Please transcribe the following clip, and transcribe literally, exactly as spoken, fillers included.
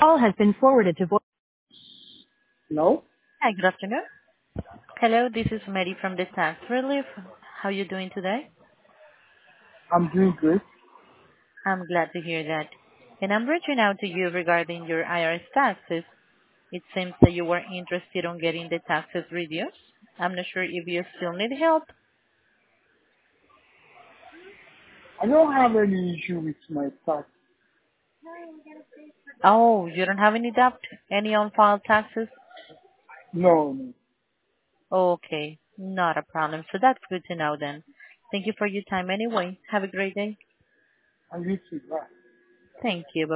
call has been forwarded to voice. Hello? Hi, good afternoon. Hello, this is Mary from the Tax Relief. How are you doing today? I'm doing great. I'm glad to hear that. And I'm reaching out to you regarding your I R S taxes. It seems that you were interested on getting the taxes reduced. I'm not sure if you still need help. I don't have any issue with my tax. Oh, you don't have any debt? Any on-file taxes? No, no. Okay, not a problem. So that's good to know then. Thank you for your time anyway. Have a great day. I'm used to that. Thank you.